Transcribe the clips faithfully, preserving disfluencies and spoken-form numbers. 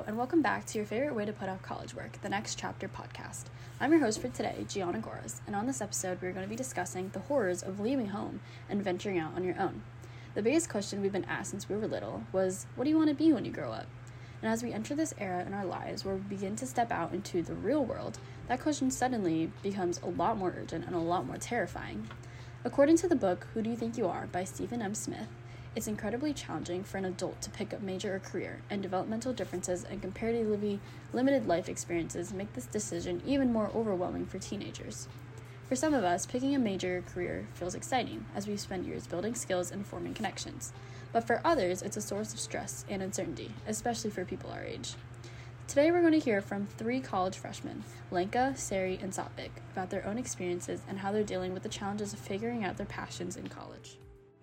Hello, and welcome back to your favorite way to put off college work, the Next Chapter podcast. I'm your host for today, Gianna Goras, and on this episode, we're going to be discussing the horrors of leaving home and venturing out on your own. The biggest question we've been asked since we were little was, what do you want to be when you grow up? And as we enter this era in our lives where we begin to step out into the real world, that question suddenly becomes a lot more urgent and a lot more terrifying. According to the book, Who Do You Think You Are by Stephen M. Smith, it's incredibly challenging for an adult to pick a major or career, and developmental differences and comparatively limited life experiences make this decision even more overwhelming for teenagers. For some of us, picking a major or career feels exciting, as we spend years building skills and forming connections. But for others, it's a source of stress and uncertainty, especially for people our age. Today we're going to hear from three college freshmen, Lenka, Sari, and Satvik, about their own experiences and how they're dealing with the challenges of figuring out their passions in college.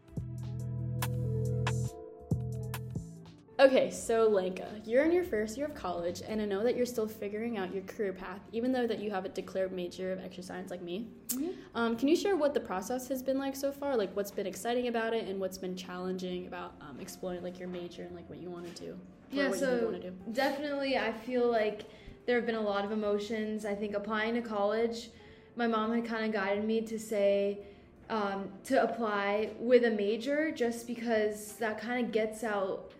Okay, so Lenka, you're in your first year of college, and I know that you're still figuring out your career path, even though that you have a declared major of exercise science like me. Mm-hmm. Um, can you share what the process has been like so far? Like, what's been exciting about it, and what's been challenging about um, exploring like your major and like what you want to do? Yeah, what so you want to do? Definitely, I feel like there have been a lot of emotions. I think applying to college, my mom had kind of guided me to say um, to apply with a major, just because that kind of gets out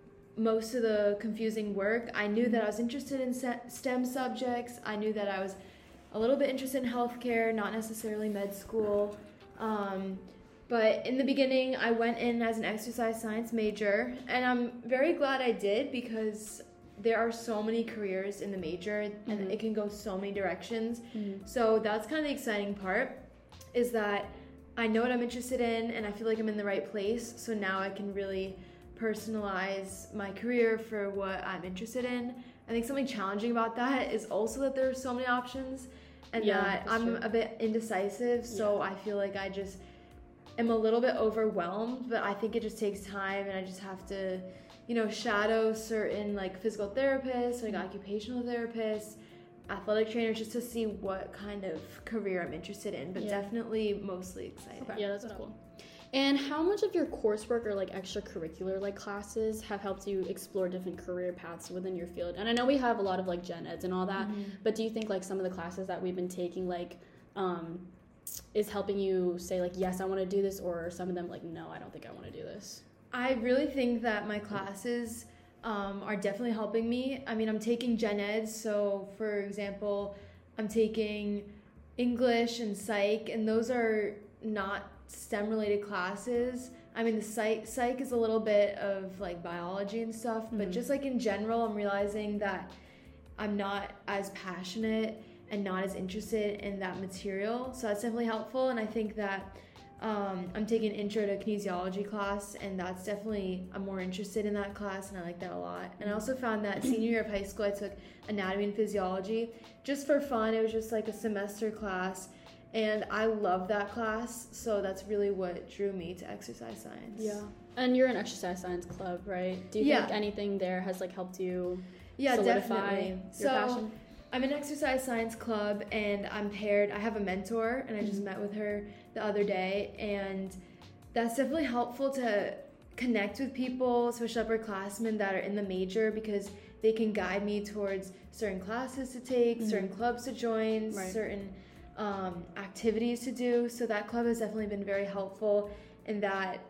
most of the confusing work. I knew that I was interested in STEM subjects. I knew that I was a little bit interested in healthcare, not necessarily med school. Um, but in the beginning, I went in as an exercise science major, and I'm very glad I did, because there are so many careers in the major, and mm-hmm. it can go so many directions. Mm-hmm. So that's kind of the exciting part, is that I know what I'm interested in, and I feel like I'm in the right place. So now I can really personalize my career for what I'm interested in. I think something challenging about that is also that there are so many options, and yeah, that I'm true. a bit indecisive, so yeah. I feel like I just am a little bit overwhelmed, but I think it just takes time, and I just have to, you know, shadow certain like physical therapists, like mm-hmm. occupational therapists, athletic trainers, just to see what kind of career I'm interested in, but yeah. definitely mostly excited. Okay. Yeah, that's cool. And how much of your coursework or like extracurricular like classes have helped you explore different career paths within your field? And I know we have a lot of like gen eds and all that, mm-hmm. but do you think like some of the classes that we've been taking like um, is helping you say like, yes, I want to do this, or some of them like, no, I don't think I want to do this? I really think that my classes um, are definitely helping me. I mean, I'm taking gen eds, so for example, I'm taking English and psych, and those are not STEM related classes. I mean, the psych, psych is a little bit of like biology and stuff, but mm-hmm. just like in general, I'm realizing that I'm not as passionate and not as interested in that material. So that's definitely helpful. And I think that um, I'm taking an intro to kinesiology class, and that's definitely, I'm more interested in that class, and I like that a lot. And I also found that senior year of high school, I took anatomy and physiology just for fun. It was just like a semester class, and I love that class, so that's really what drew me to exercise science. Yeah. And you're an exercise science club, right? Do you yeah. think anything there has like helped you yeah, solidify definitely. your so, passion? I'm an exercise science club, and I'm paired. I have a mentor, and I just mm-hmm. met with her the other day, and that's definitely helpful to connect with people, especially upperclassmen that are in the major, because they can guide me towards certain classes to take, mm-hmm. certain clubs to join, right. certain um, activities to do. So that club has definitely been very helpful in that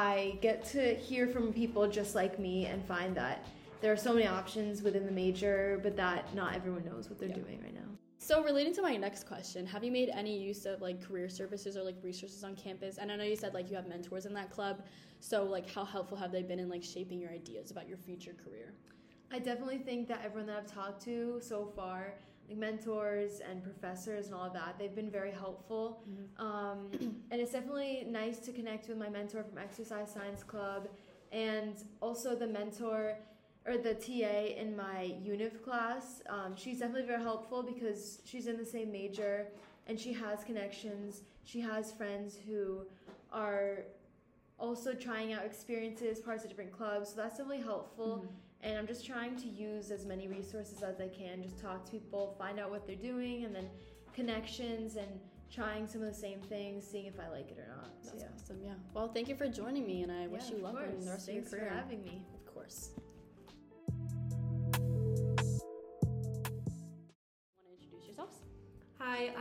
I get to hear from people just like me and find that there are so many options within the major, but that not everyone knows what they're yeah. doing right now. So relating to my next question, have you made any use of like career services or like resources on campus? And I know you said like you have mentors in that club. So like how helpful have they been in like shaping your ideas about your future career? I definitely think that everyone that I've talked to so far, like mentors and professors and all of that, they've been very helpful. Mm-hmm. Um, and it's definitely nice to connect with my mentor from Exercise Science Club, and also the mentor or the T A in my UNIF class. Um, she's definitely very helpful because she's in the same major, and she has connections. She has friends who are also trying out experiences, parts of different clubs, so that's definitely helpful. Mm-hmm. And I'm just trying to use as many resources as I can, just talk to people, find out what they're doing, and then connections, and trying some of the same things, seeing if I like it or not. So, That's yeah. awesome, yeah. Well, thank you for joining me, and I yeah, wish you luck in the rest Thanks of your career. Thanks for having me. Of course.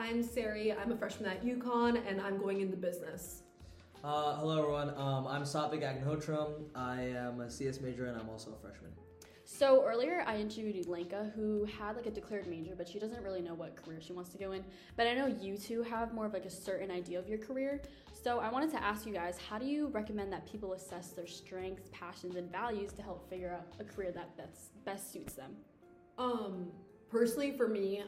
I'm Sari. I'm a freshman at UConn, and I'm going into business. Uh, hello, everyone. Um, I'm Satvik Agnihotram. I am a C S major, and I'm also a freshman. So earlier I interviewed Lenka, who had like a declared major, but she doesn't really know what career she wants to go in. But I know you two have more of like a certain idea of your career. So I wanted to ask you guys, how do you recommend that people assess their strengths, passions, and values to help figure out a career that best, best suits them? Um, personally, for me,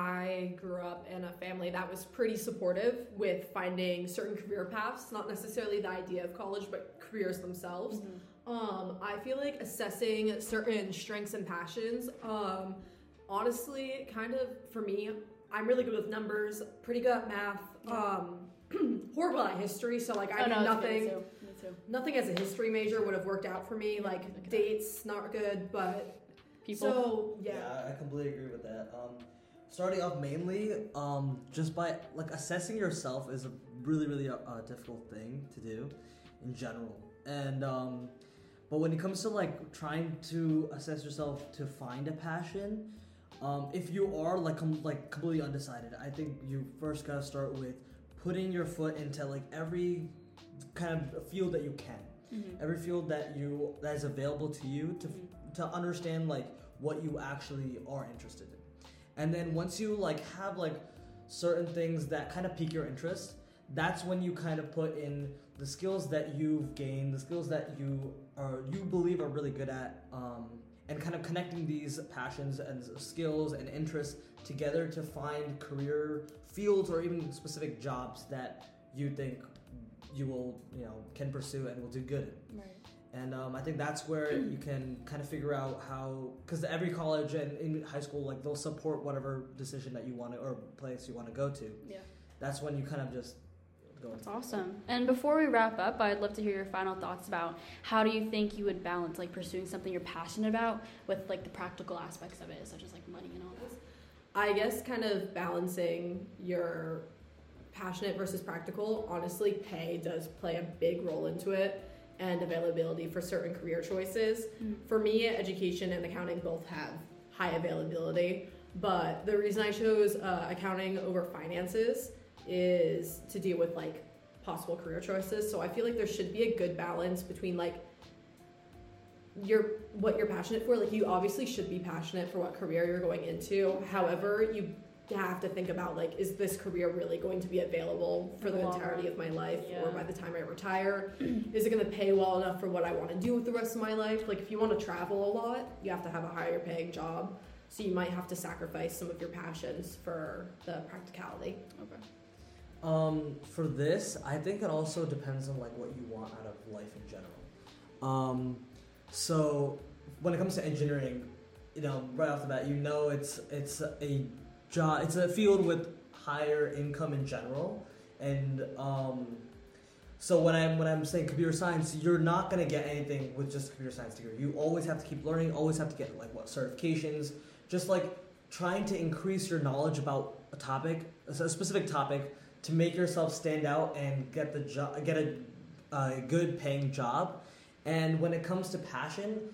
I grew up in a family that was pretty supportive with finding certain career paths, not necessarily the idea of college, but careers themselves. Mm-hmm. Um, I feel like assessing certain strengths and passions, um, honestly, kind of, for me, I'm really good with numbers, pretty good at math, um, horrible at history, so like I oh, did no, nothing, me too. Me too. nothing as a history major would have worked out for me, like okay. dates, not good, but people. So, yeah. Yeah, I completely agree with that. Um, starting off mainly, um, just by, like, assessing yourself is a really, really a, a difficult thing to do in general, and, um, but when it comes to like trying to assess yourself to find a passion, um, if you are like com- like completely undecided, I think you first gotta start with putting your foot into like every kind of field that you can, mm-hmm. every field that you that is available to you to mm-hmm. to understand like what you actually are interested in, and then once you like have like certain things that kind of pique your interest, that's when you kind of put in the skills that you've gained, the skills that you are you believe are really good at, um, and kind of connecting these passions and skills and interests together to find career fields or even specific jobs that you think you will, you know, can pursue and will do good in. Right. And um, I think that's where you can kind of figure out how, because every college and in high school, like they'll support whatever decision that you want to or place you want to go to. Yeah. That's when you kind of just. That's awesome. And before we wrap up, I'd love to hear your final thoughts about how do you think you would balance like pursuing something you're passionate about with like the practical aspects of it, such as like money and all this. I guess kind of balancing your passionate versus practical. Honestly, pay does play a big role into it, and availability for certain career choices. Mm-hmm. For me, education and accounting both have high availability, but the reason I chose uh, accounting over finances is to deal with like possible career choices. So I feel like there should be a good balance between like your what you're passionate for. Like you obviously should be passionate for what career you're going into. However, you have to think about like, is this career really going to be available for the entirety of my life, yeah. or by the time I retire? Is it going to pay well enough for what I want to do with the rest of my life? Like if you want to travel a lot, you have to have a higher paying job. So you might have to sacrifice some of your passions for the practicality. Okay. Um, for this, I think it also depends on like what you want out of life in general. Um, so when it comes to engineering, you know, right off the bat, you know it's it's a job, it's a field with higher income in general, and um, so when I'm when I'm saying computer science, you're not gonna get anything with just a computer science degree. You always have to keep learning, always have to get like what certifications, just like trying to increase your knowledge about a topic, a specific topic, to make yourself stand out and get the job, get a, a good paying job. And when it comes to passion,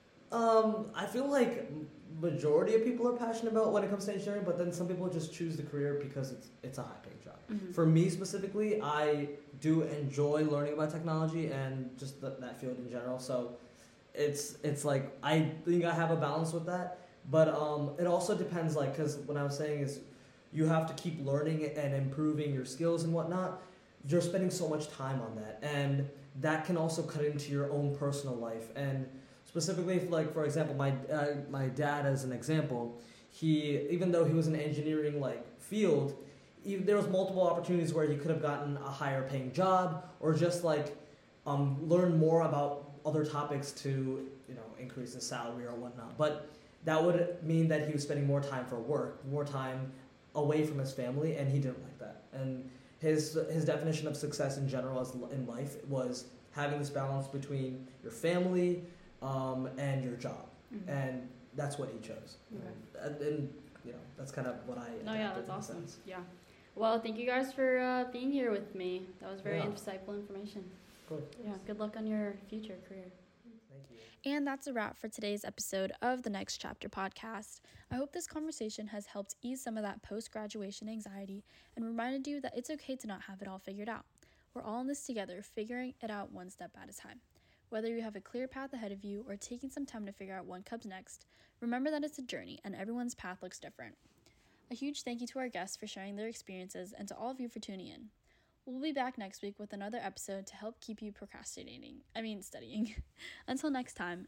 um, I feel like majority of people are passionate about when it comes to engineering, but then some people just choose the career because it's it's a high paying job. Mm-hmm. For me specifically, I do enjoy learning about technology and just the, that field in general. So it's it's like I think I have a balance with that, but um, it also depends, like, because what I was saying is, you have to keep learning and improving your skills and whatnot. You're spending so much time on that, and that can also cut into your own personal life. And specifically, if, like for example, my uh, my dad as an example, he even though he was in engineering like field, he, there was multiple opportunities where he could have gotten a higher paying job or just like um, learn more about other topics to you know increase his salary or whatnot. But that would mean that he was spending more time for work, more time away from his family, and he didn't like that. And his his definition of success in general as in life was having this balance between your family um, and your job, mm-hmm. and that's what he chose. Okay. And, and you know that's kind of what I. No, yeah, that's awesome. Sense. Yeah. Well, thank you guys for uh, being here with me. That was very yeah. insightful information. Cool. Yeah. Good luck on your future career. Thank you. And that's a wrap for today's episode of the Next Chapter podcast. I hope this conversation has helped ease some of that post-graduation anxiety and reminded you that it's okay to not have it all figured out. We're all in this together, figuring it out one step at a time. Whether you have a clear path ahead of you or taking some time to figure out what comes next, remember that it's a journey and everyone's path looks different. A huge thank you to our guests for sharing their experiences and to all of you for tuning in. We'll be back next week with another episode to help keep you procrastinating, I mean studying. Until next time.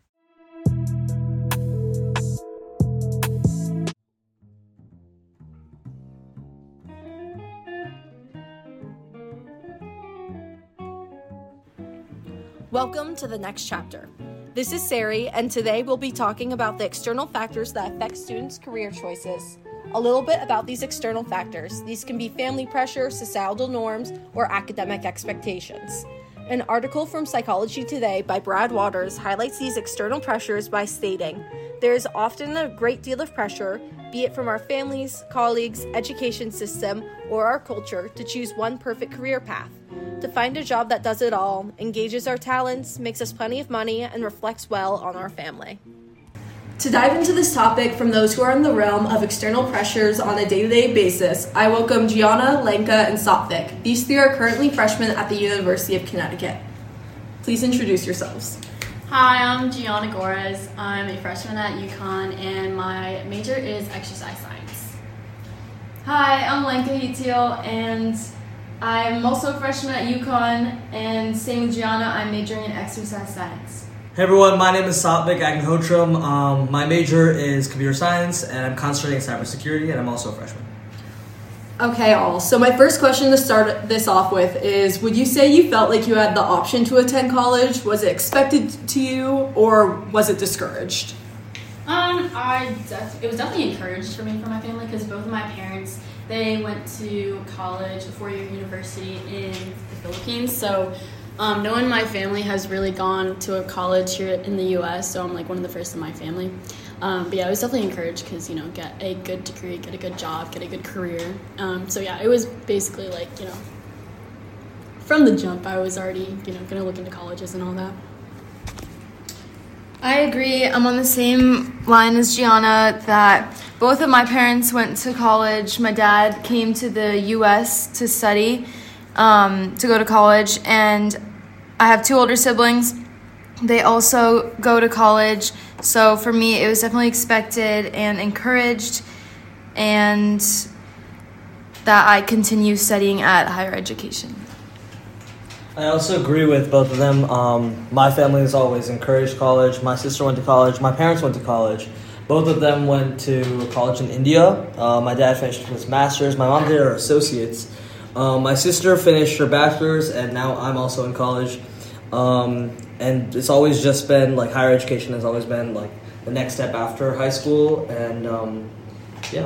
Welcome to the Next Chapter. This is Sari, and today we'll be talking about the external factors that affect students' career choices. A little bit about these external factors. These can be family pressure, societal norms, or academic expectations. An article from Psychology Today by Brad Waters highlights these external pressures by stating, "There is often a great deal of pressure, be it from our families, colleagues, education system, or our culture, to choose one perfect career path. To find a job that does it all, engages our talents, makes us plenty of money, and reflects well on our family." To dive into this topic from those who are in the realm of external pressures on a day-to-day basis, I welcome Gianna, Lenka, and Satvik. These three are currently freshmen at the University of Connecticut. Please introduce yourselves. Hi, I'm Gianna Gores. I'm a freshman at UConn, and my major is exercise science. Hi, I'm Lenka Hitiel, and I'm also a freshman at UConn, and same with Gianna, I'm majoring in exercise science. Hey everyone, my name is Satvik Agnihotram. Um, my major is computer science, and I'm concentrating in cybersecurity, and I'm also a freshman. Okay, all. So my first question to start this off with is, would you say you felt like you had the option to attend college? Was it expected to you, or was it discouraged? Um, I def- it was definitely encouraged for me from my family because both of my parents, they went to college, a four-year university in the Philippines. So um, no one in my family has really gone to a college here in the U S, so I'm like one of the first in my family. Um, but yeah, I was definitely encouraged because, you know, get a good degree, get a good job, get a good career. Um, so yeah, it was basically like, you know, from the jump, I was already, you know, going to look into colleges and all that. I agree. I'm on the same line as Gianna that both of my parents went to college. My dad came to the U S to study, um, to go to college, and I have two older siblings. They also go to college, so for me it was definitely expected and encouraged, and that I continue studying at higher education. I also agree with both of them. Um, my family has always encouraged college. My sister went to college. My parents went to college. Both of them went to college in India. Uh, my dad finished his master's. My mom did her associates. Um, my sister finished her bachelor's, and now I'm also in college. Um, and it's always just been, like, higher education has always been, like, the next step after high school, and, um, yeah.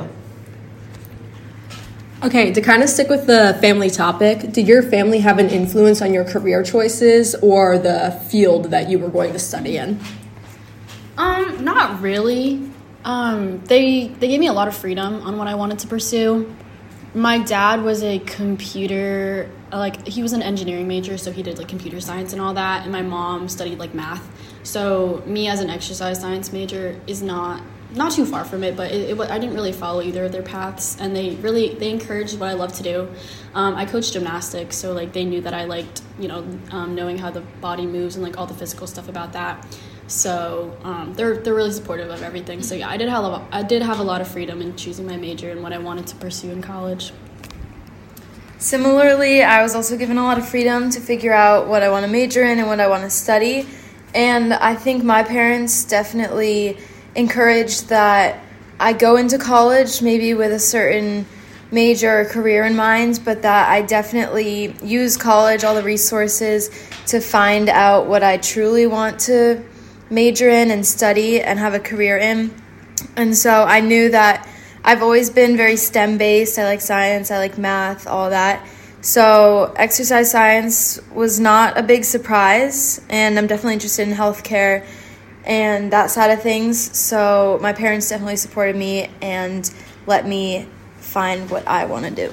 Okay, to kind of stick with the family topic, did your family have an influence on your career choices or the field that you were going to study in? Um, not really. Um, they they gave me a lot of freedom on what I wanted to pursue. My dad was a computer, like, he was an engineering major, so he did, like, computer science and all that, and my mom studied, like, math. So me as an exercise science major is not not too far from it, but it, it, I didn't really follow either of their paths, and they really, they encouraged what I love to do. Um, I coached gymnastics, so, like, they knew that I liked, you know, um, knowing how the body moves and, like, all the physical stuff about that. So um, they're they're really supportive of everything. So yeah, I did have a, I did have a lot of freedom in choosing my major and what I wanted to pursue in college. Similarly, I was also given a lot of freedom to figure out what I want to major in and what I want to study. And I think my parents definitely encouraged that I go into college maybe with a certain major or career in mind, but that I definitely use college, all the resources, to find out what I truly want to major in and study and have a career in. And so I knew that I've always been very STEM-based. I like science, I like math, all that. So exercise science was not a big surprise, and I'm definitely interested in healthcare and that side of things. So my parents definitely supported me and let me find what I want to do.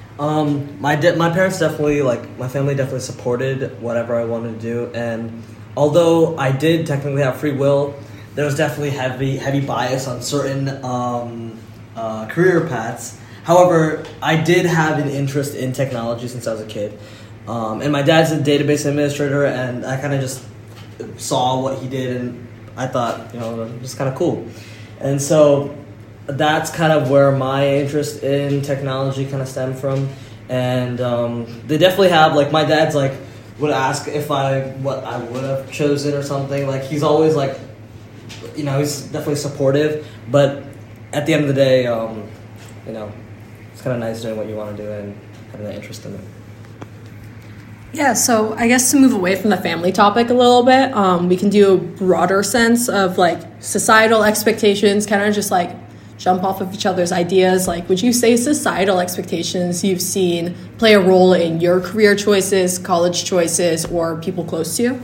Um, my de- my parents definitely, like, my family definitely supported whatever I wanted to do, and although I did technically have free will, there was definitely heavy heavy bias on certain um, uh, career paths. However, I did have an interest in technology since I was a kid. Um, and my dad's a database administrator, and I kind of just saw what he did, and I thought, you know, it was kind of cool. And so that's kind of where my interest in technology kind of stemmed from. And um, they definitely have, like, my dad's, like, would ask if I, what I would have chosen or something. Like, he's always, like, you know, he's definitely supportive. But at the end of the day, um, you know, it's kind of nice doing what you want to do and having that interest in it. Yeah, so I guess to move away from the family topic a little bit, um, we can do a broader sense of like societal expectations, kind of just like jump off of each other's ideas. Like, would you say societal expectations you've seen play a role in your career choices, college choices, or people close to you?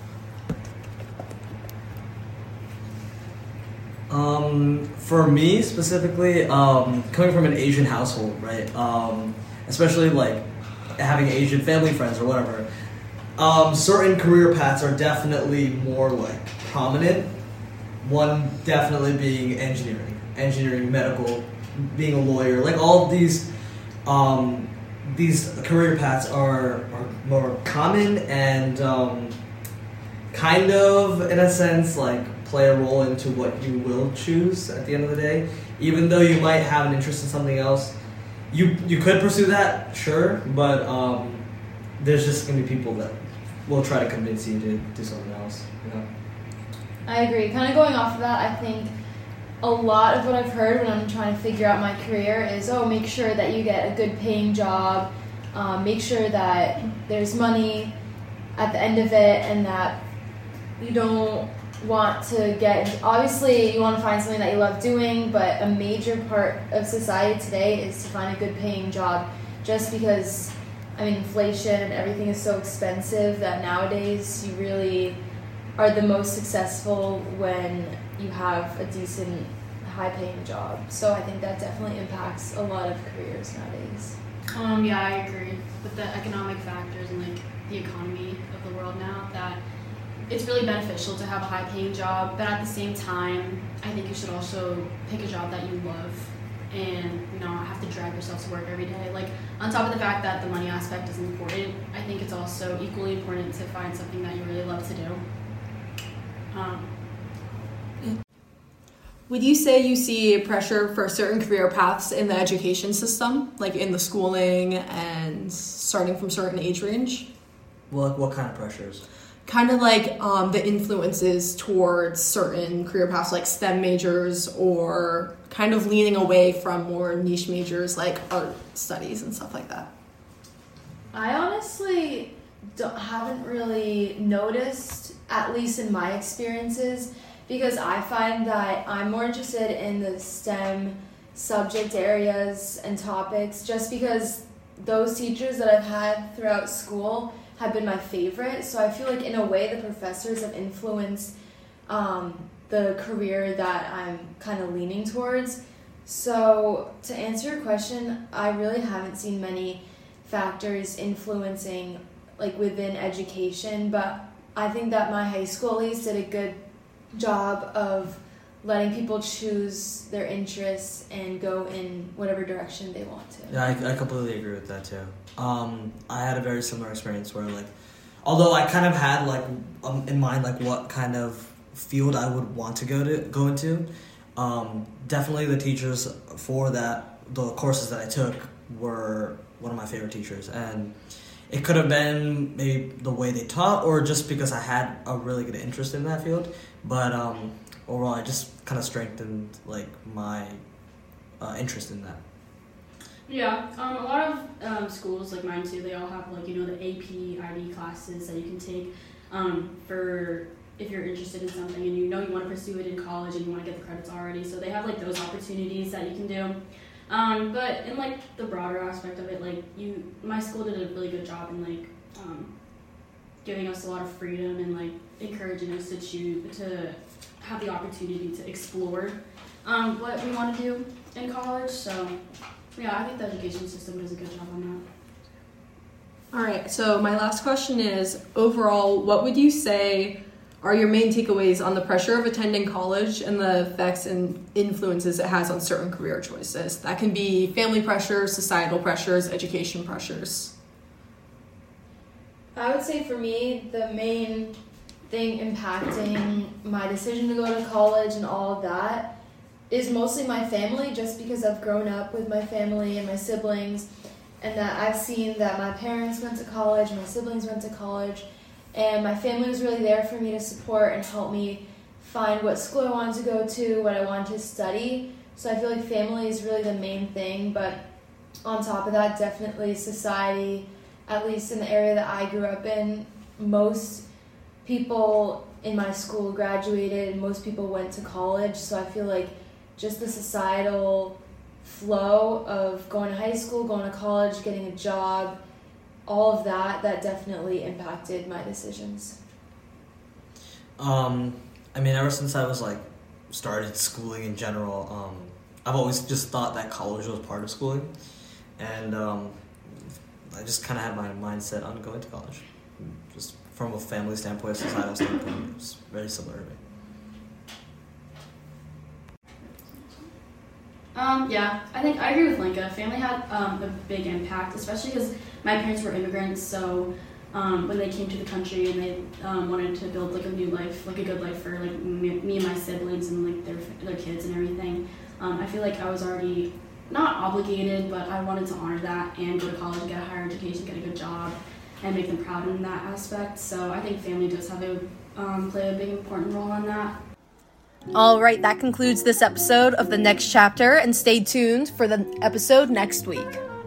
Um, for me specifically, um, coming from an Asian household, right? Um, especially like having Asian family friends or whatever, um, certain career paths are definitely more like prominent. One definitely being engineering, engineering, medical, being a lawyer. Like all of these, um, these career paths are, are more common and um, kind of, in a sense, like play a role into what you will choose at the end of the day. Even though you might have an interest in something else, You you could pursue that, sure, but um, there's just gonna be people that will try to convince you to do something else. You know. I agree. Kind of going off of that, I think a lot of what I've heard when I'm trying to figure out my career is, oh, make sure that you get a good paying job, um, make sure that there's money at the end of it, and that you don't want to get, obviously you want to find something that you love doing, but a major part of society today is to find a good paying job, just because, I mean, inflation and everything is so expensive that nowadays you really are the most successful when you have a decent, high paying job. So I think that definitely impacts a lot of careers nowadays. Um, yeah, I agree with the economic factors and like the economy of the world now, that it's really beneficial to have a high-paying job, but at the same time, I think you should also pick a job that you love and, you know, have to drag yourself to work every day. Like, on top of the fact that the money aspect is important, I think it's also equally important to find something that you really love to do. Um, Would you say you see pressure for certain career paths in the education system, like in the schooling and starting from certain age range? What what kind of pressures? Kind of like um, the influences towards certain career paths like STEM majors, or kind of leaning away from more niche majors like art studies and stuff like that. I honestly don't, haven't really noticed, at least in my experiences, because I find that I'm more interested in the STEM subject areas and topics, just because those teachers that I've had throughout school have been my favorite. So I feel like in a way the professors have influenced um, the career that I'm kind of leaning towards. So to answer your question, I really haven't seen many factors influencing like within education, but I think that my high school at least did a good job of letting people choose their interests and go in whatever direction they want to. Yeah, I, I completely agree with that too. Um, I had a very similar experience where, like, although I kind of had like um, in mind like what kind of field I would want to go to go into, um, definitely the teachers for that the courses that I took were one of my favorite teachers, and it could have been maybe the way they taught or just because I had a really good interest in that field, but um, overall I just kind of strengthened like my uh, interest in that. Yeah, um, a lot of um, schools like mine too, they all have like, you know, the A P, I B classes that you can take um, for if you're interested in something and you know you want to pursue it in college and you want to get the credits already. So they have like those opportunities that you can do. Um, but in like the broader aspect of it, like you, my school did a really good job in like um, giving us a lot of freedom and like encouraging us to choose, to have the opportunity to explore um, what we want to do in college. So yeah, I think the education system does a good job on All right, so my last question is, overall, what would you say are your main takeaways on the pressure of attending college and the effects and influences it has on certain career choices? That can be family pressures, societal pressures, education pressures. I would say for me, the main thing impacting my decision to go to college and all of that is mostly my family, just because I've grown up with my family and my siblings, and that I've seen that my parents went to college, my siblings went to college, and my family was really there for me to support and help me find what school I wanted to go to, what I wanted to study. So I feel like family is really the main thing, but on top of that, definitely society, at least in the area that I grew up in. Most people in my school graduated and most people went to college, so I feel like just the societal flow of going to high school, going to college, getting a job, all of that, that definitely impacted my decisions. Um, I mean, ever since I was like started schooling in general, um, I've always just thought that college was part of schooling, and um, I just kind of had my mindset on going to college. Just from a family standpoint, societal standpoint, it was very similar to me. Um, yeah, I think I agree with Linka. Family had um, a big impact, especially because my parents were immigrants, so um, when they came to the country and they um, wanted to build like a new life, like a good life for like me, me and my siblings and like their their kids and everything, um, I feel like I was already not obligated, but I wanted to honor that and go to college, get a higher education, get a good job, and make them proud in that aspect. So I think family does have a um, play a big important role on that. All right, that concludes this episode of The Next Chapter, and stay tuned for the episode next week.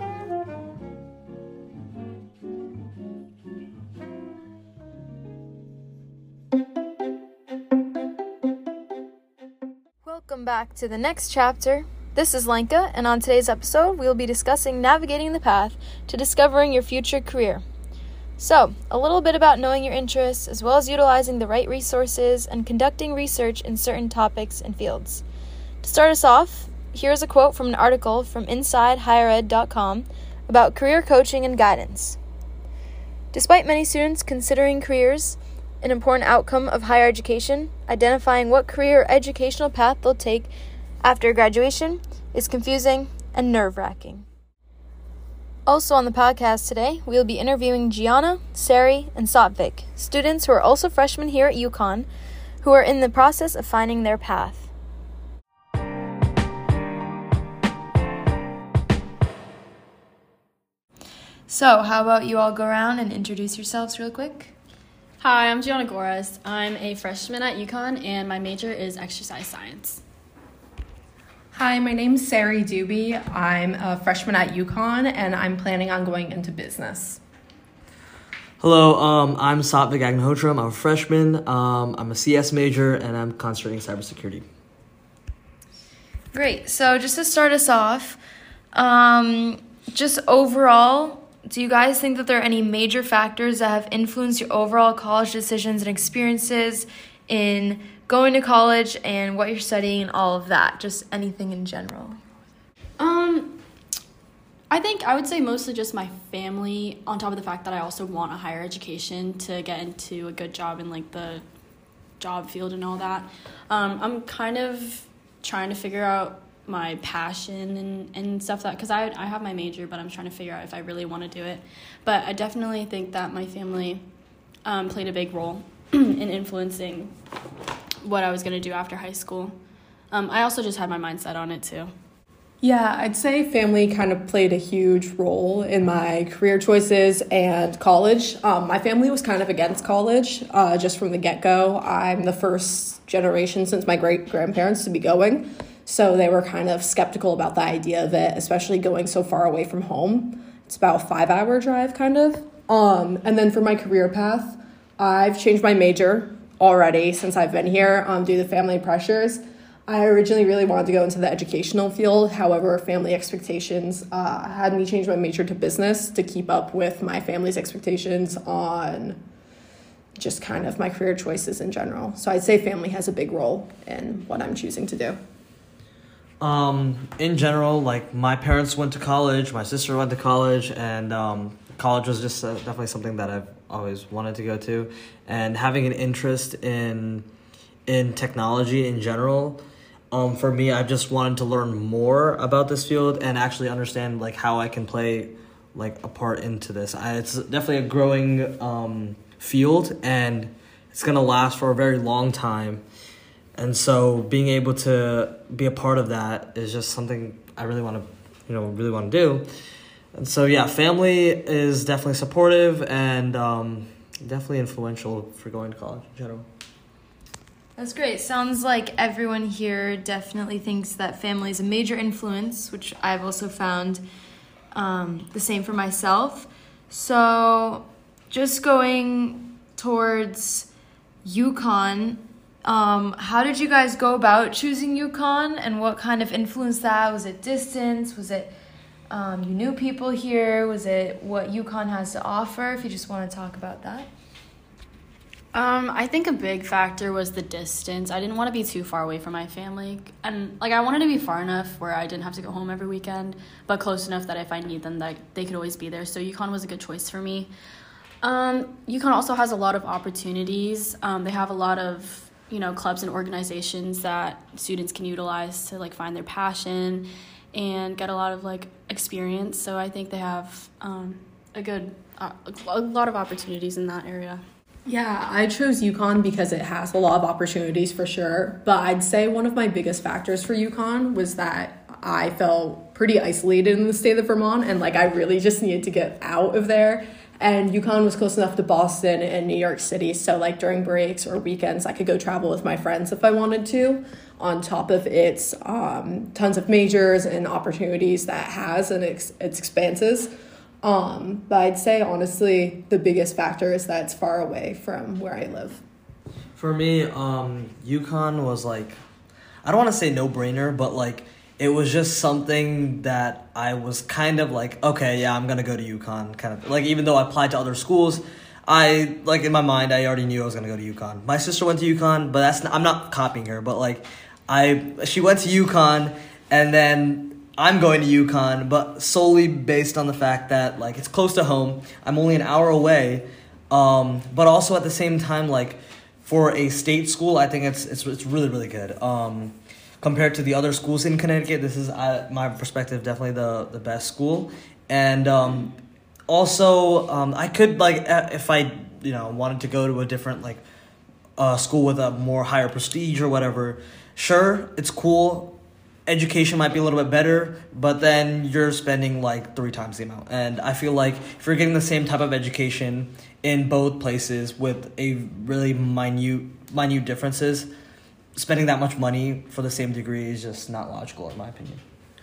Welcome back to The Next Chapter. This is Lenka, and on today's episode, we will be discussing navigating the path to discovering your future career. So, a little bit about knowing your interests, as well as utilizing the right resources and conducting research in certain topics and fields. To start us off, here's a quote from an article from inside higher ed dot com about career coaching and guidance. Despite many students considering careers an important outcome of higher education, identifying what career or educational path they'll take after graduation is confusing and nerve-wracking. Also on the podcast today, we will be interviewing Gianna, Sari, and Satvik, students who are also freshmen here at UConn, who are in the process of finding their path. So, how about you all go around and introduce yourselves real quick? Hi, I'm Gianna Goras. I'm a freshman at UConn, and my major is exercise science. Hi, my name's Sari Doobie. I'm a freshman at UConn, and I'm planning on going into business. Hello, um, I'm Satvik Agnihotram. I'm a freshman. Um, I'm a C S major, and I'm concentrating cybersecurity. Great. So just to start us off, um, just overall, do you guys think that there are any major factors that have influenced your overall college decisions and experiences in going to college and what you're studying and all of that? Just anything in general. Um, I think I would say mostly just my family, on top of the fact that I also want a higher education to get into a good job in like the job field and all that. Um, I'm kind of trying to figure out my passion and, and stuff that, because I, I have my major, but I'm trying to figure out if I really want to do it. But I definitely think that my family um, played a big role in influencing what I was going to do after high school. Um, I also just had my mindset on it too. Yeah, I'd say family kind of played a huge role in my career choices and college. Um, my family was kind of against college uh, just from the get-go. I'm the first generation since my great-grandparents to be going, so they were kind of skeptical about the idea of it, especially going so far away from home. It's about a five-hour drive, kind of. Um, and then for my career path, I've changed my major already since I've been here um, due to family pressures. I originally really wanted to go into the educational field. However, family expectations uh, had me change my major to business to keep up with my family's expectations on just kind of my career choices in general. So I'd say family has a big role in what I'm choosing to do. Um, in general, like my parents went to college, my sister went to college, and um, college was just uh, definitely something that I've always wanted to go to, and having an interest in in technology in general. Um, for me, I just wanted to learn more about this field and actually understand like how I can play like a part into this. I, it's definitely a growing um, field, and it's gonna last for a very long time. And so, being able to be a part of that is just something I really want to, you know, really want to do. And so, yeah, family is definitely supportive and um, definitely influential for going to college in general. That's great. Sounds like everyone here definitely thinks that family is a major influence, which I've also found um, the same for myself. So just going towards UConn, um, how did you guys go about choosing UConn, and what kind of influenced that? Was it distance? Was it um, you knew people here? Was it what UConn has to offer? If you just want to talk about that. Um, I think a big factor was the distance. I didn't want to be too far away from my family. And, like, I wanted to be far enough where I didn't have to go home every weekend, but close enough that if I need them, that they could always be there. So UConn was a good choice for me. Um, UConn also has a lot of opportunities. Um, they have a lot of, you know, clubs and organizations that students can utilize to, like, find their passion and get a lot of, like, experience. So I think they have um, a good, uh, a lot of opportunities in that area. Yeah, I chose UConn because it has a lot of opportunities for sure. But I'd say one of my biggest factors for UConn was that I felt pretty isolated in the state of Vermont, and like I really just needed to get out of there. And UConn was close enough to Boston and New York City, so like during breaks or weekends, I could go travel with my friends if I wanted to. On top of its um, tons of majors and opportunities that it has and its, its expanses. Um, but I'd say, honestly, the biggest factor is that it's far away from where I live. For me, um, UConn was like, I don't want to say no-brainer, but like it was just something that I was kind of like, okay, yeah, I'm going to go to UConn. Kind of like, even though I applied to other schools, I, like in my mind, I already knew I was going to go to UConn. My sister went to UConn, but that's not, I'm not copying her, but like I, she went to UConn, and then I'm going to UConn, but solely based on the fact that, like, it's close to home. I'm only an hour away. Um, but also at the same time, like, for a state school, I think it's it's it's really, really good. Um, compared to the other schools in Connecticut, this is, uh, my perspective, definitely the, the best school. And um, also, um, I could, like, if I, you know, wanted to go to a different, like, uh, school with a more higher prestige or whatever, sure, it's cool. Education might be a little bit better, but then you're spending like three times the amount. And I feel like if you're getting the same type of education in both places with a really minute, minute differences, spending that much money for the same degree is just not logical, in my opinion.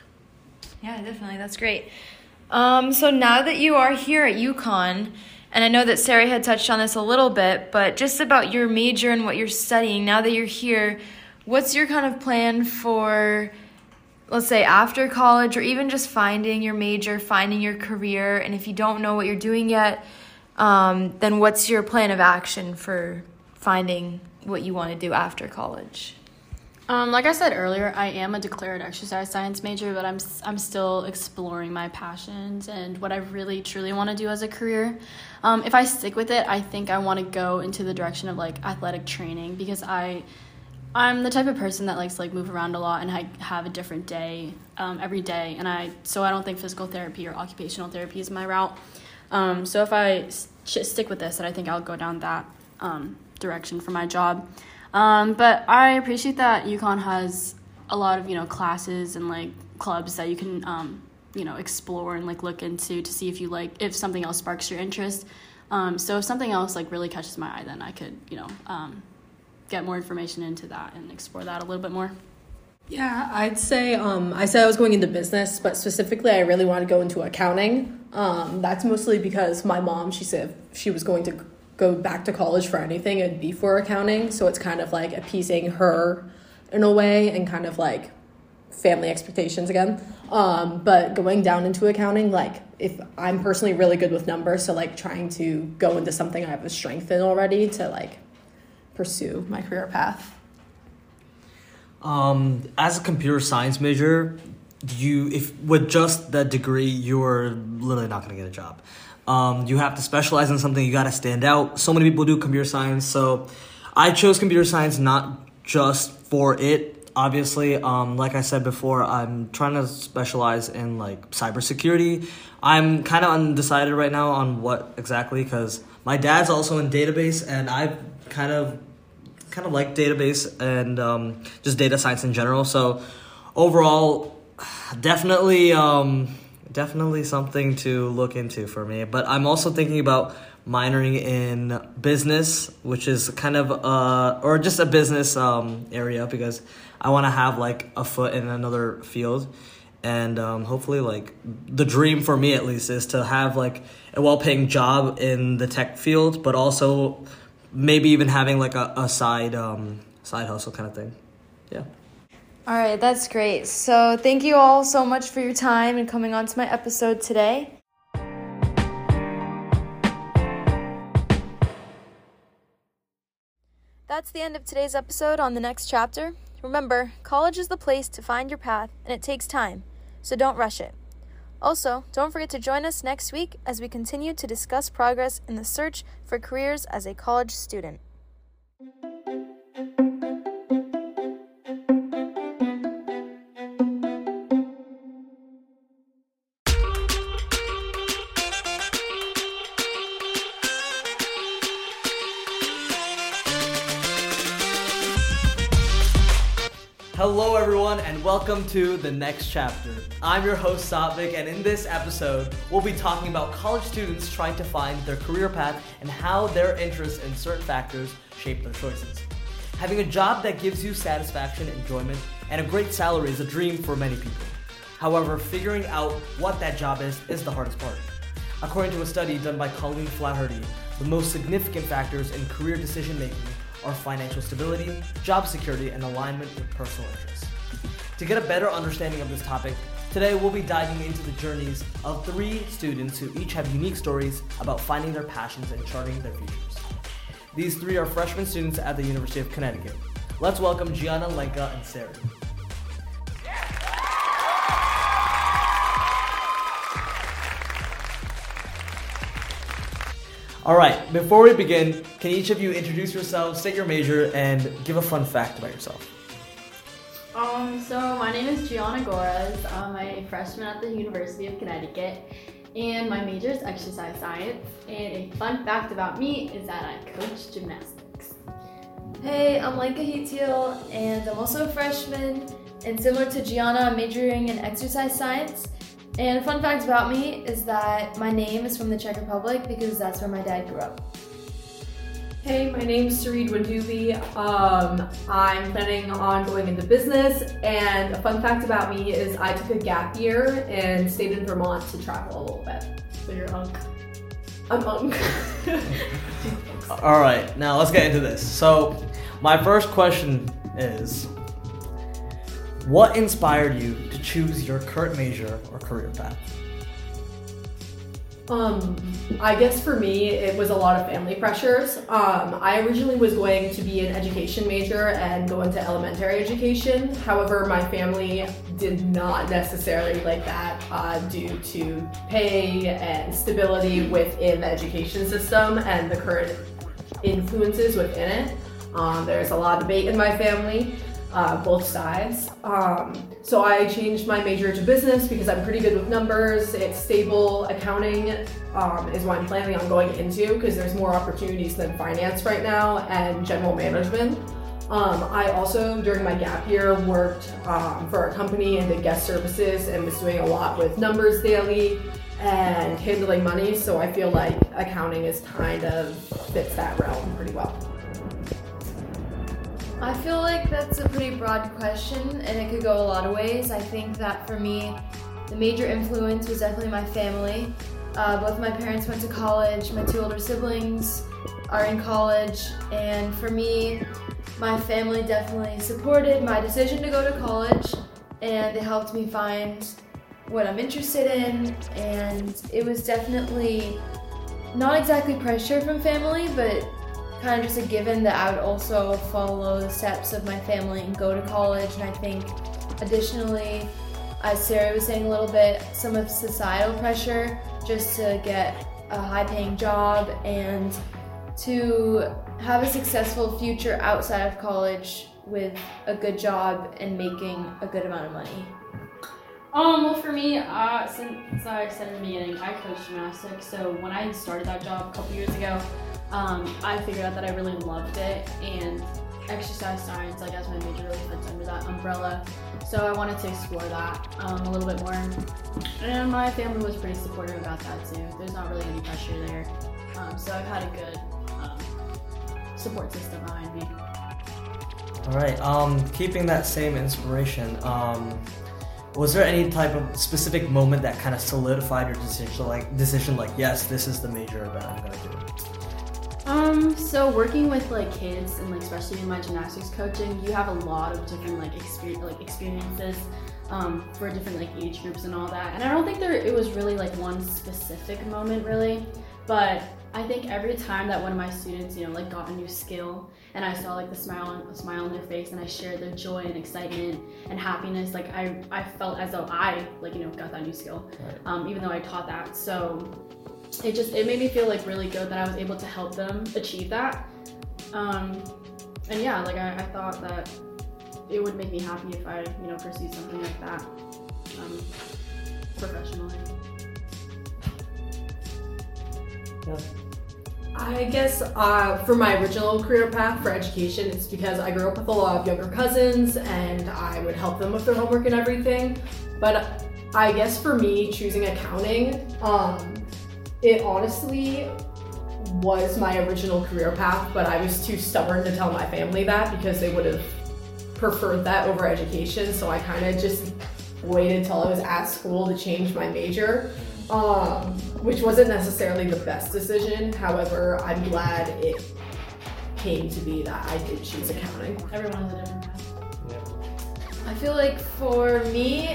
Yeah, definitely. That's great. Um, so now that you are here at UConn, and I know that Sarah had touched on this a little bit, but just about your major and what you're studying, now that you're here, what's your kind of plan for, let's say, after college, or even just finding your major, finding your career? And if you don't know what you're doing yet, um, then what's your plan of action for finding what you want to do after college? Um, like I said earlier, I am a declared exercise science major, but I'm I'm still exploring my passions and what I really truly want to do as a career. Um, if I stick with it, I think I want to go into the direction of like athletic training, because I. I'm the type of person that likes to like move around a lot, and I have a different day um, every day, and I so I don't think physical therapy or occupational therapy is my route. Um, so if I sh- stick with this, then I think I'll go down that um, direction for my job. Um, but I appreciate that UConn has a lot of, you know, classes and like clubs that you can um, you know, explore and like look into to see if you like if something else sparks your interest. Um, so if something else like really catches my eye, then I could, you know. Um, get more information into that and explore that a little bit more. Yeah, I'd say um, I said I was going into business, but specifically I really want to go into accounting. Um, that's mostly because my mom, she said if she was going to go back to college for anything, it'd be for accounting. So it's kind of like appeasing her in a way and kind of like family expectations again. Um, but going down into accounting, like if I'm personally really good with numbers, so like trying to go into something I have a strength in already to like pursue my career path. Um, as a computer science major, you if with just that degree, you're literally not going to get a job. Um, you have to specialize in something. You got to stand out. So many people do computer science. So I chose computer science not just for it. Obviously, um, like I said before, I'm trying to specialize in like cybersecurity. I'm kind of undecided right now on what exactly, because my dad's also in database, and I kind of kind of like database and um, just data science in general. So overall, definitely um, definitely something to look into for me. But I'm also thinking about minoring in business, which is kind of uh or just a business um area, because I want to have like a foot in another field. And um, hopefully, like, the dream for me at least is to have like a well-paying job in the tech field, but also maybe even having like a, a side um side hustle kind of thing. Yeah. All right, that's great. So thank you all so much for your time and coming on to my episode today. That's the end of today's episode on The Next Chapter. Remember, college is the place to find your path, and it takes time, so don't rush it. Also, don't forget to join us next week as we continue to discuss progress in the search for careers as a college student. Hello everyone, and welcome to The Next Chapter. I'm your host Satvik, and in this episode, we'll be talking about college students trying to find their career path and how their interests in certain factors shape their choices. Having a job that gives you satisfaction, enjoyment, and a great salary is a dream for many people. However, figuring out what that job is is the hardest part. According to a study done by Colleen Flaherty, the most significant factors in career decision-making are financial stability, job security, and alignment with personal interests. To get a better understanding of this topic, today we'll be diving into the journeys of three students who each have unique stories about finding their passions and charting their futures. These three are freshman students at the University of Connecticut. Let's welcome Gianna, Lenka, and Sarah. All right, before we begin, can each of you introduce yourselves, state your major, and give a fun fact about yourself? Um, so my name is Gianna Goras. I'm a freshman at the University of Connecticut, and my major is exercise science. And a fun fact about me is that I coach gymnastics. Hey, I'm Lenka Hitiel, and I'm also a freshman. And similar to Gianna, I'm majoring in exercise science. And a fun fact about me is that my name is from the Czech Republic because that's where my dad grew up. Hey, my name's Sareed Wadubi. Um, I'm planning on going into business, and a fun fact about me is I took a gap year and stayed in Vermont to travel a little bit. So you're unk. I'm unk. All right, now let's get into this. So my first question is, what inspired you to choose your current major or career path? Um, I guess for me, it was a lot of family pressures. Um, I originally was going to be an education major and go into elementary education. However, my family did not necessarily like that uh, due to pay and stability within the education system and the current influences within it. Um, there's a lot of debate in my family. Uh, both sides. Um, so I changed my major to business because I'm pretty good with numbers. It's stable. Accounting um, is what I'm planning on going into because there's more opportunities than finance right now and general management. Um, I also, during my gap year, worked um, for a company and did guest services and was doing a lot with numbers daily and handling money. So I feel like accounting is kind of fits that realm pretty well. I feel like that's a pretty broad question and it could go a lot of ways. I think that for me, the major influence was definitely my family. Uh, both my parents went to college, my two older siblings are in college, and for me, my family definitely supported my decision to go to college, and they helped me find what I'm interested in, and it was definitely not exactly pressure from family, but kind of just a given that I would also follow the steps of my family and go to college. And I think additionally, as Sarah was saying a little bit, some of societal pressure just to get a high-paying job and to have a successful future outside of college with a good job and making a good amount of money? Um, well, for me, uh, since I said in the beginning, I coach gymnastics. So when I started that job a couple years ago, um, I figured out that I really loved it, and exercise science, like as my major, really fits under that umbrella. So I wanted to explore that um, a little bit more, and my family was pretty supportive about that too. There's not really any pressure there, um, so I've had a good um, support system behind me. All right. Um, keeping that same inspiration. Um, Was there any type of specific moment that kind of solidified your decision, like decision, like yes, this is the major that I'm gonna do? Um, so working with like kids and like especially in my gymnastics coaching, you have a lot of different like experience, like experiences, um, for different like age groups and all that. And I don't think there it was really like one specific moment really, but I think every time that one of my students, you know, like got a new skill and I saw like the smile on, a smile on their face and I shared their joy and excitement and happiness, like I, I felt as though I like, you know, got that new skill, Right. um, even though I taught that. So it just, it made me feel like really good that I was able to help them achieve that. Um, and yeah, like I, I thought that it would make me happy if I, you know, pursued something like that, um, professionally. Yeah. I guess uh, for my original career path for education, it's because I grew up with a lot of younger cousins and I would help them with their homework and everything. But I guess for me, choosing accounting, um, it honestly was my original career path, but I was too stubborn to tell my family that because they would have preferred that over education. So I kind of just waited till I was at school to change my major. Um, which wasn't necessarily the best decision. However, I'm glad it came to be that I did choose accounting. Everyone has a different path. I feel like for me,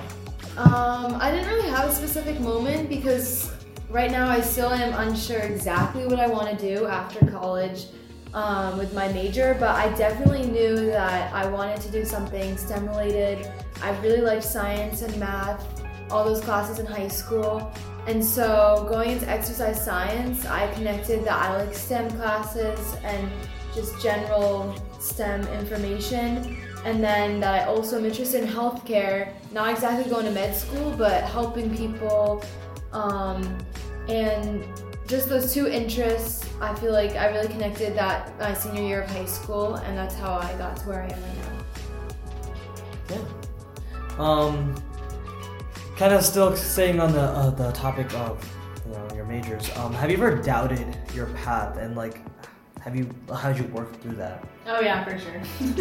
um, I didn't really have a specific moment because right now I still am unsure exactly what I want to do after college um, with my major, but I definitely knew that I wanted to do something STEM related. I really liked science and math, all those classes in high school. And so going into exercise science, I connected that I like STEM classes and just general STEM information. And then that I also am interested in healthcare, not exactly going to med school, but helping people. Um, and just those two interests, I feel like I really connected that my senior year of high school, and that's how I got to where I am right now. Yeah. Um, kind of still staying on the uh, the topic of, you know, your majors. Um, have you ever doubted your path, and like, have you how did you work through that? Oh yeah, for sure.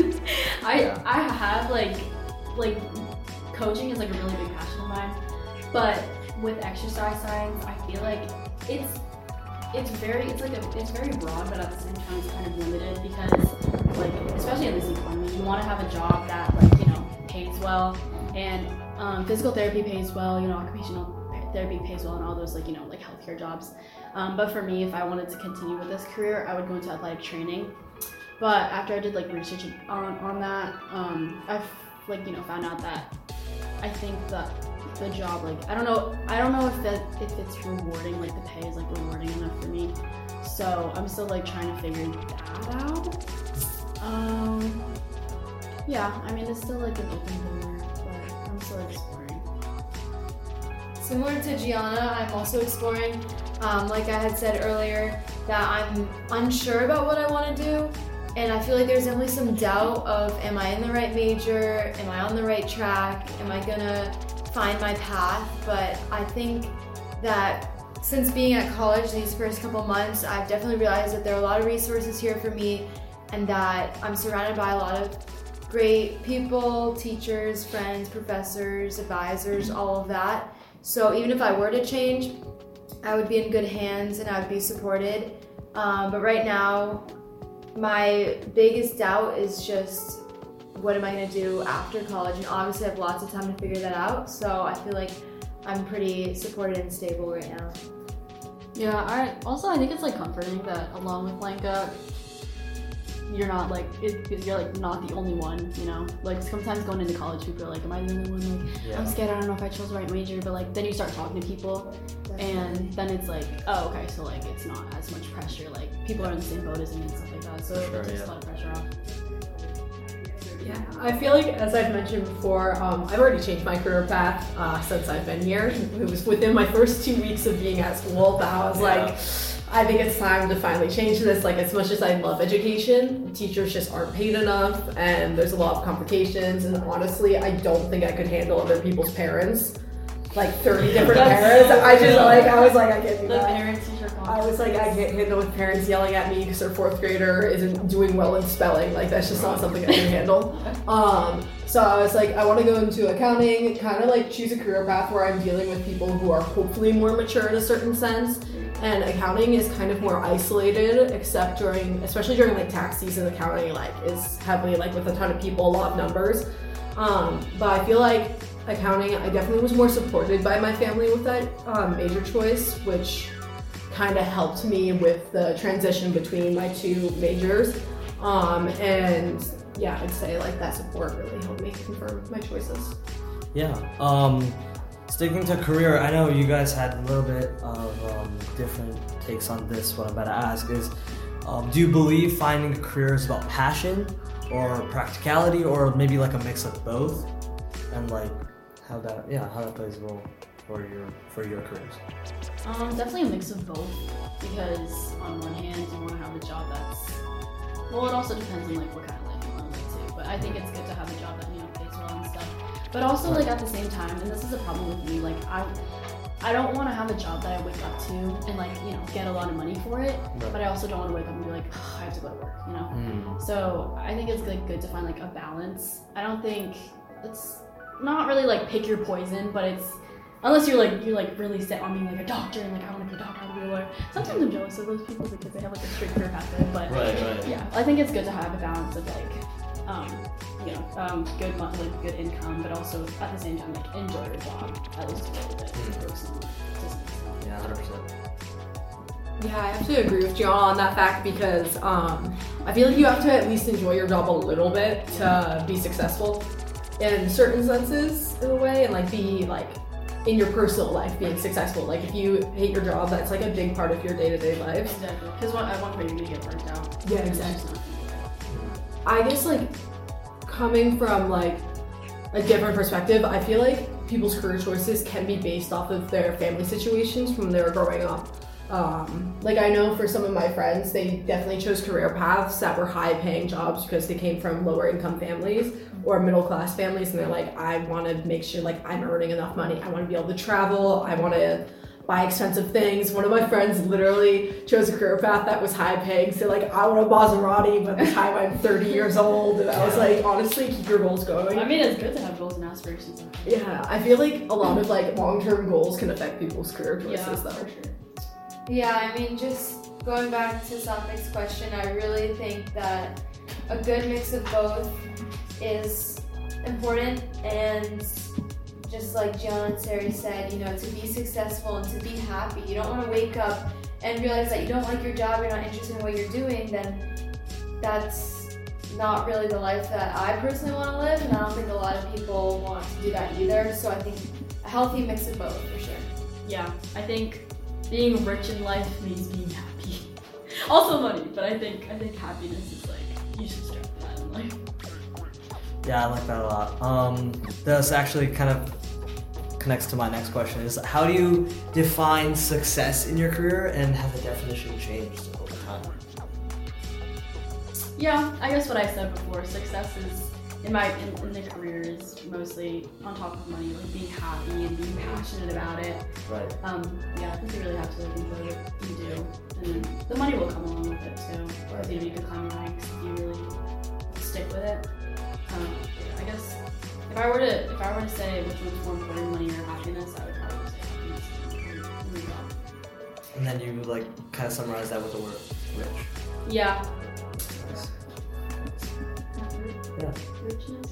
I I have like like coaching is like a really big passion of mine, but with exercise science, I feel like it's it's very it's like a, it's very broad, but at the same time it's kind of limited because like especially in this economy, you want to have a job that like you know pays well, and um, physical therapy pays well, you know, occupational therapy pays well, and all those like you know like healthcare jobs. Um, but for me, if I wanted to continue with this career, I would go into athletic training. But after I did like research on on that, um, I've like you know found out that I think that the job like I don't know I don't know if that if it's rewarding, like the pay is like rewarding enough for me. So I'm still like trying to figure that out. Um, yeah, I mean it's still like an open door, but I'm still exploring. Similar to Gianna, I'm also exploring, um, like I had said earlier, that I'm unsure about what I want to do. And I feel like there's definitely some doubt of, am I in the right major? Am I on the right track? Am I gonna find my path? But I think that since being at college these first couple months, I've definitely realized that there are a lot of resources here for me and that I'm surrounded by a lot of great people, teachers, friends, professors, advisors, all of that. So even if I were to change, I would be in good hands and I would be supported. Um, but right now, my biggest doubt is just what am I going to do after college, and obviously I have lots of time to figure that out, so I feel like I'm pretty supported and stable right now. Yeah, I also I think it's like comforting that along with Lanka, you're not like it, you're like not the only one, you know. Like sometimes going into college, people are like, "Am I the only one?" Like, Yeah. I'm scared. I don't know if I chose the right major. But like then you start talking to people, and then it's like, oh, okay, so like it's not as much pressure. Like people are in the same boat as me and stuff like that, so Sure, it takes yeah. a lot of pressure off. Yeah, I feel like, as I've mentioned before, um, I've already changed my career path uh, since I've been here. It was within my first two weeks of being at school that I was Yeah. like, I think it's time to finally change this. Like, as much as I love education, teachers just aren't paid enough, and there's a lot of complications, and honestly, I don't think I could handle other people's parents. Like thirty different That's parents. so I just real. like, I was like, I can't do The that. parents teacher I was like, I can't handle with parents yelling at me because their fourth grader isn't doing well in spelling. Like, that's just not something I can handle. Um, so I was like, I want to go into accounting, kind of like choose a career path where I'm dealing with people who are hopefully more mature in a certain sense. And accounting is kind of more isolated, except during, especially during like tax season, accounting like is heavily like with a ton of people, a lot of numbers. Um, but I feel like accounting, I definitely was more supported by my family with that um, major choice, which kind of helped me with the transition between my two majors. Um, and yeah, I'd say like that support really helped me confirm my choices. Yeah. Um, sticking to career, I know you guys had a little bit of um, different takes on this. What I'm about to ask is, um, do you believe finding a career is about passion or practicality, or maybe like a mix of both? And like how that, yeah, how that plays a role for your for your careers. Um, definitely a mix of both, because on one hand you want to have a job that's, well, it also depends on like what kind of life you want to live too, but I think it's good to have a job that, you know, pays well and stuff. But also like at the same time, and this is a problem with me, like I I don't want to have a job that I wake up to and like, you know, get a lot of money for it, Right. but I also don't want to wake up and be like, oh, I have to go to work, you know? Mm. So I think it's like good to find like a balance. I don't think it's not really like pick your poison, but it's, unless you're like you're like really set on being like a doctor and like I want to be a doctor, I want to be a lawyer. Sometimes I'm jealous of those people because they have like a strict career path there, but Right, right. yeah, I think it's good to have a balance of like, um, you know, um, good mon- like good income, but also at the same time like enjoy your job at least a little bit. Mm. For some, to some extent. Yeah, one hundred percent. Yeah, I have to agree with Gianna on that fact because um, I feel like you have to at least enjoy your job a little bit to be successful in certain senses in a way, and like be like in your personal life being successful. Like if you hate your job, that's like a big part of your day-to-day life. Exactly, because at one point you're gonna get burnt out. Yeah, And it's exactly. just not gonna work. I guess like coming from like a different perspective, I feel like people's career choices can be based off of their family situations from when they were growing up. Um, like I know for some of my friends, they definitely chose career paths that were high paying jobs because they came from lower income families or middle class families, and they're like, I want to make sure like I'm earning enough money. I want to be able to travel. I want to buy expensive things. One of my friends literally chose a career path that was high paying. So like, I want a Maserati by the time I'm thirty years old. And I was like, honestly, keep your goals going. I mean, it's good to have goals and aspirations. Yeah, I feel like a lot of like long-term goals can affect people's career choices Yeah, though. for sure. Yeah, I mean, just going back to Sathik's question, I really think that a good mix of both is important, and just like Gianna and Sari said, you know, to be successful and to be happy. You don't want to wake up and realize that you don't like your job, you're not interested in what you're doing, then that's not really the life that I personally want to live, and I don't think a lot of people want to do that either. So I think a healthy mix of both for sure. Yeah, I think being rich in life means being happy. Also money, but I think I think happiness is like, you should start with that in life. Yeah, I like that a lot. Um, this actually kind of connects to my next question: is how do you define success in your career, and has the definition changed over time? Yeah, I guess what I said before, success is in my in, in the career is mostly on top of money, like being happy and being passionate about it. Right. Um, yeah, I think you really have to like, enjoy what you do, and then the money will come along with it too. Because you know, you can climb the ranks if you really stick with it. Um, I guess if I were to if I were to say which one's more important, money or happiness, I would probably say happiness. in the job. And then you like kind of summarize that with the word rich. Yeah. Nice. Richness.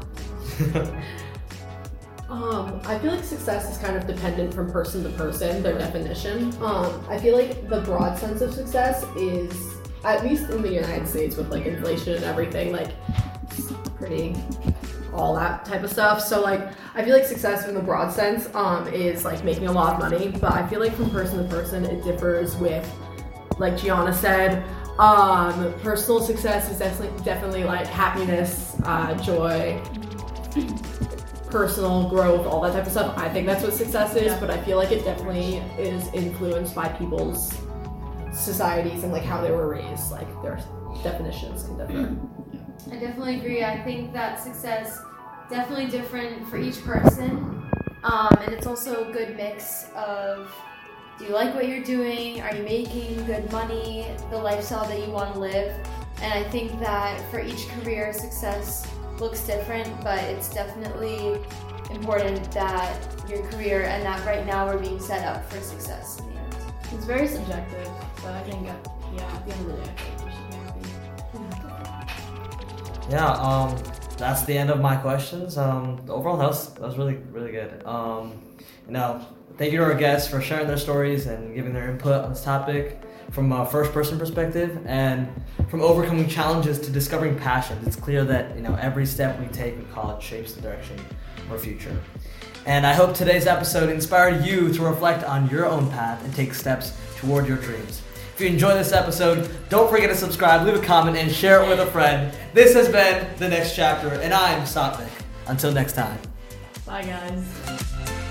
Um, I feel like success is kind of dependent from person to person, their definition. Um, I feel like the broad sense of success is, at least in the United States with like inflation and everything, like pretty all that type of stuff. So like I feel like success in the broad sense um, is like making a lot of money, but I feel like from person to person it differs with, like Gianna said, um, personal success is definitely definitely like happiness, uh, joy, personal growth, all that type of stuff. I think that's what success is, but I feel like it definitely is influenced by people's societies and like how they were raised. Like their definitions can differ. I definitely agree. I think that success definitely different for each person, um, and it's also a good mix of, do you like what you're doing? Are you making good money? The lifestyle that you want to live. And I think that for each career, success looks different, but it's definitely important that your career and that right now we're being set up for success in the end. It's very subjective, but I think, uh, yeah, at the end of the day, I think we should be happy. Yeah, um, that's the end of my questions. Um, overall, that was, that was really, really good. Um, you know, thank you to our guests for sharing their stories and giving their input on this topic from a first-person perspective, and from overcoming challenges to discovering passions. It's clear that, you know, every step we take in college shapes the direction of our future. And I hope today's episode inspired you to reflect on your own path and take steps toward your dreams. If you enjoyed this episode, don't forget to subscribe, leave a comment, and share it with a friend. This has been The Next Chapter, and I'm Satnik. Until next time. Bye, guys.